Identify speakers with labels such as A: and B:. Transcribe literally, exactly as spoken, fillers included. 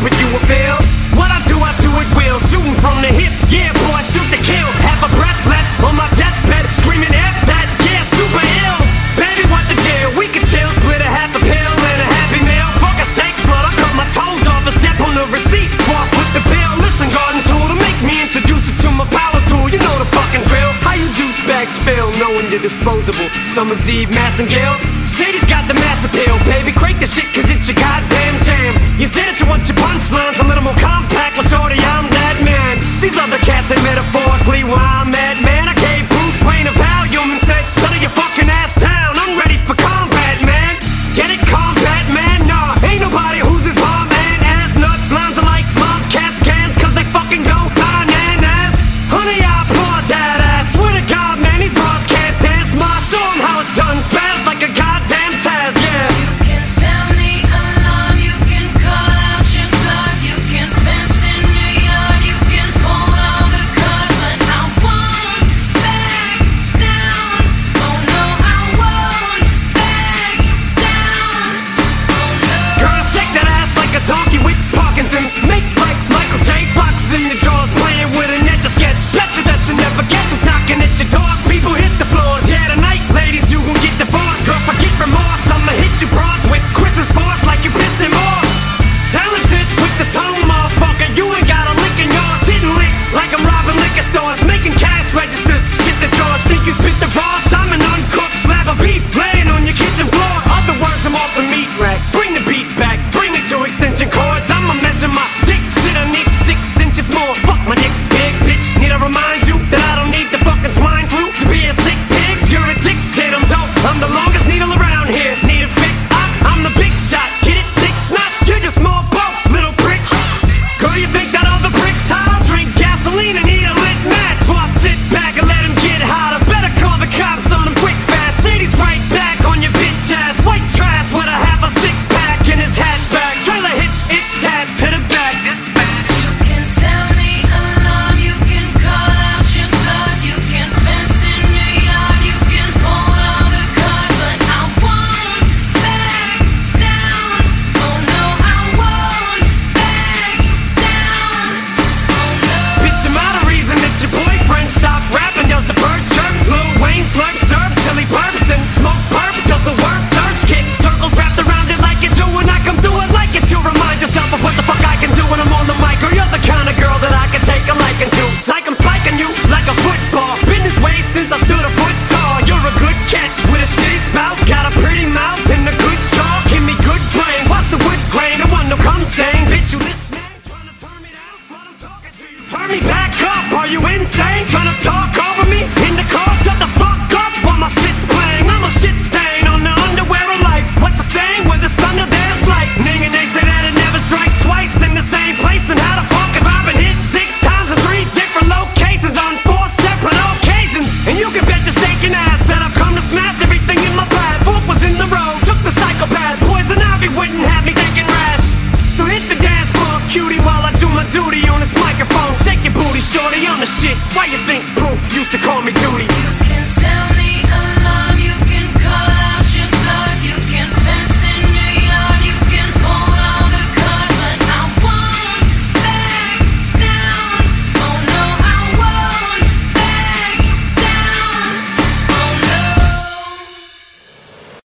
A: but you will feel. What I do, I do it will. Shooting from the hip, yeah, boy, shoot to kill. Half a breath left on my deathbed, screaming F that, yeah, super ill. Baby, what the deal? We can chill, split a half a pill and a happy meal. Fuck a steak slut, I cut my toes off and step on the receipt. Walk with the bill, listen, garden tool to make me introduce you to my power tool. You know the fucking drill. How you douchebags feel knowing you're disposable? Summer's Eve, Mass and Gill. Shady's got the mass appeal, baby. Crank the shit, cause it's your goddamn jam. You said that you want your punchlines a little more compact. Well, shorty, I'm that man. These other cats ain't metaphorically where I'm at, man. I gave Bruce Wayne a Valium and said, settle your fucking ass down. I'm ready for combat, man. Get it, combat, man? Nah, ain't nobody who's as bomb man. Ass nuts, lines are like moms, cats, cans, cause they fucking go bananas. Honey, I applaud that ass. Swear to God, man, these bras can't dance. Ma, show 'em how it's done. Spaz like a goddamn Taz, yeah.
B: You can sound the alarm, you can call out your claws, you can fence in your yard, you can pull all the cars, but I won't back down. Oh no, I won't back down. Oh no.
A: Girl, shake that ass like a donkey with Parkinson's. Make like Michael J. Fox in your drawers, playing with an etch a sketch. Bet you that you never guess who's knocking at your doors. People hit the floors, yeah, tonight, ladies, you gon' get divorced. Girl, forget remorse, I'ma hit you broads with Chris's force like you pissed him off. Talented with the tone, motherfucker, you ain't got a lick in yours. Hitting licks like I'm robbing liquor stores, making cash registers, shit the drawers. Think you spit the raws? I'm an uncooked slab of beef laying on your kitchen floor. Other words, I'm off the meat rack. Bring the beat back, bring me to extension cords. I'ma measure my dick, shit, I need six inches more. Fuck, my dick's big, bitch. Need I remind you that I don't need the fucking swine flu to be a sick pig? You're addicted, I'm dope. I'm the longest needle around here. Need a fix? I, I'm the big shot. Get it, dick snots? You're just small pokes, little pricks. Girl, you think that all the bricks hot? I'll drink gasoline and eat a lit match. So I sit back and let him get hotter. Better call the cops on him quick fast. Shady's right back on your bitch ass. White trash with a half a six pack in his hatchback. Trailer hitch attached to the back. Dispatch.
B: You can sound the alarm, you can call out your claws, you can fence in your yard, you can pull all the cars, but I won't back down. Oh no, I won't back down. Oh no.
A: Bitch, I'm out of reason that your boyfriend stopped rapping. Yells the bird chirps, Lil Wayne slurp serve till he burps and smoke perp does a word search. Kick circles wrapped around it like you do when I come through it like it to remind yourself of what the fuck I can do when I'm on the mic. Or you're the kind of girl that I can take a liking to. Psych, I'm spiking you like a football. Been this way since I stood a foot tall. You're a good catch with a shitty spout. Got a pretty mouth and a good jaw. Give me good brain. Watch the wood grain. I want no cum stain. Bitch, you listening? Trying to turn me down? Slut, I'm talking to you. Turn me back up. Are you insane? Trying to talk over me? In the car, shut the fuck up while my shit's playing. I'm a shit stain on the underwear of life. What's the saying? Where there's thunder, there's lightning. And they say that it never strikes twice in the same place. Then how the fuck have I been hit six times in three different locations on four separate occasions? And you can bet your stinking ass that I've come to smash everything in my path. Fork was in the road, took the psychopath. Poison ivy wouldn't have me thinking rash. So hit the dance floor, cutie, while I do my duty on this microphone. Shake your booty, shorty, on the shit. Why you think?